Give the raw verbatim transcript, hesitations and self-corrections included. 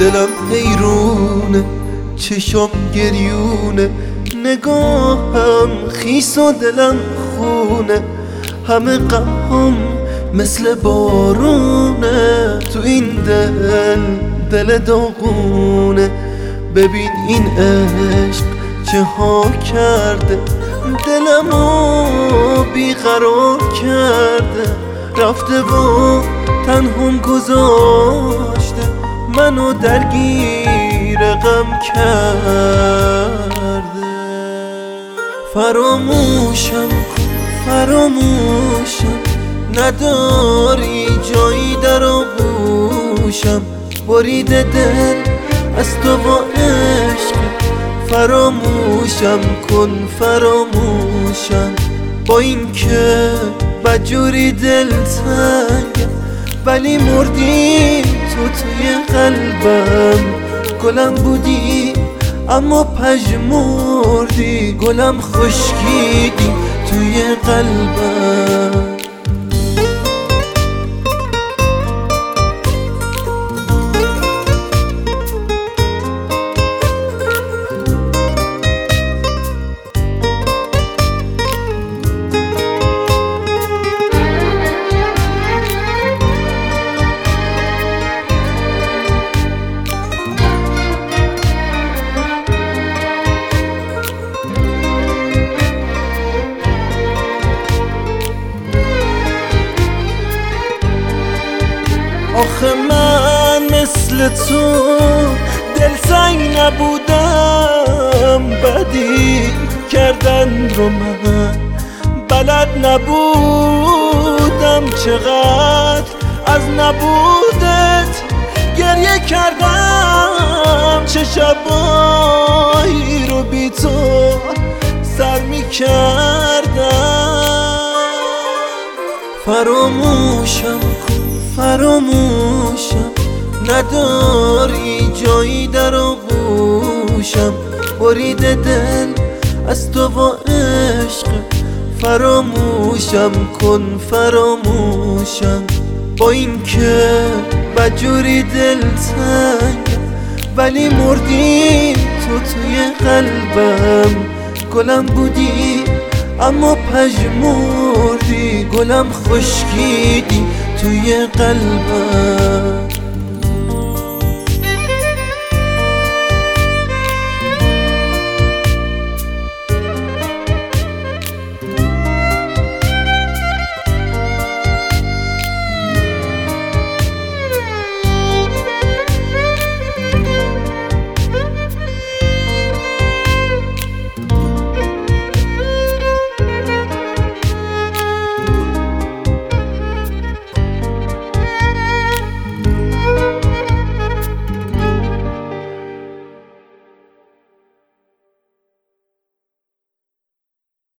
دلم حیرونه، چشم گریونه، نگاهم خیس و دلم خونه، همه غمم مثل بارونه، تو این دل دل داغونه. ببین این عشق چه ها کرده، دلمو بیقرار کرده، رفته و تنهم گذاشته، منو درگیر غم کرده. فراموشم کن فراموشم، نداری جایی در آغوشم، بریده دل از تو با عشق. فراموشم کن فراموشم، با این که بدجوری دل تنگم، ولی مردی تو توی قلبم. گلم بودی اما پژمردی، گلم خشکیدی توی قلبم. آخه من مثل تو دلتنگ نبودم، بدی کردن رو من بلد نبودم، چقدر از نبودت گریه کردم، چه شبایی رو بی تو سر می کردم. فراموشم کن فراموشم، نداری جایی در آغوشم، بریده دل از تو با عشق. فراموشم کن فراموشم، با این که بدجوری دل تنگم، ولی مردی تو توی قلبم. گلم بودی اما پژمردی، گلم خشکیدی توی قلبم.